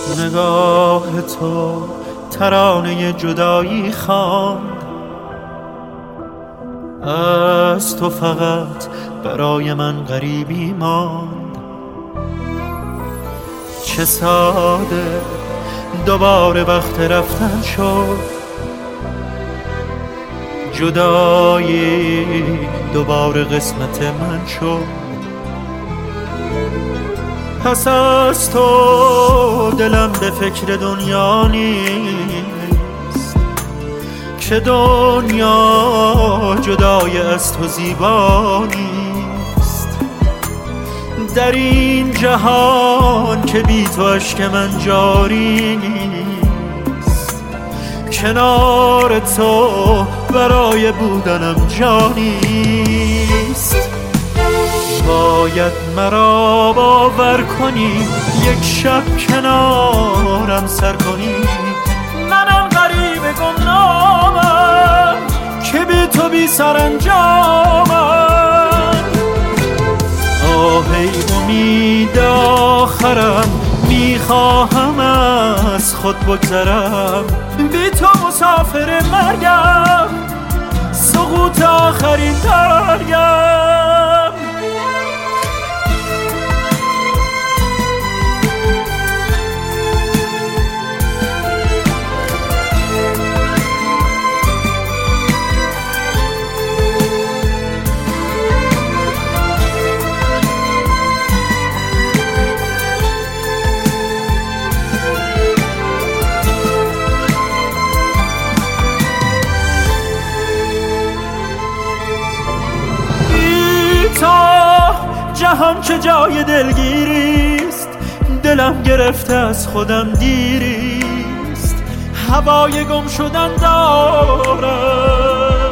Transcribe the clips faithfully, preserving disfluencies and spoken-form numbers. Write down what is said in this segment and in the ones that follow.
نگاه تو ترانه جدایی خواند، از تو فقط برای من غریبی ماند. چه ساده دوباره وقت رفتن شد، جدایی دوباره قسمت من شد. پس از تو دلم به فکر دنیا نیست، که دنیا جدای از تو زیبا نیست. در این جهان که بی تو اشک من جاری نیست، کنار تو برای بودنم جانیست. باید مرا باور کنی، یک شب کنارم سر کنی. منم غریب گمنامم که بی تو بی سرانجامم. آه ای امید آخرم، میخواهم از خود بگذرم. بی تو مسافر مرگم، سقوط آخرین درگم. جهان چه جای دلگیریست، دلم گرفته از خودم دیریست. هوای گم شدن دارم،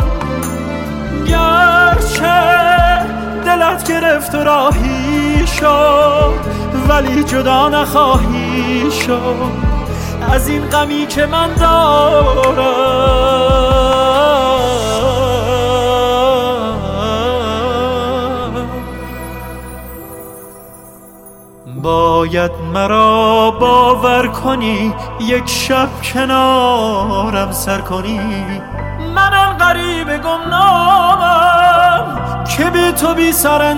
گرچه دلت گرفت و راهی شد، ولی جدا نخواهی شد از این غمی که من دارم. باید مرا باور کنی، یک شب کنارم سر کنی. منم غریب گمنامم که بی تو بی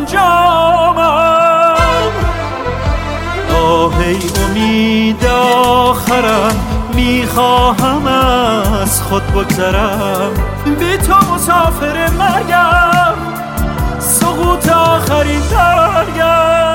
سرانجامم. آه ای امید آخرم، میخواهم از خود بگذرم. بی تو مسافر مرگم، سقوط آخرین درگم.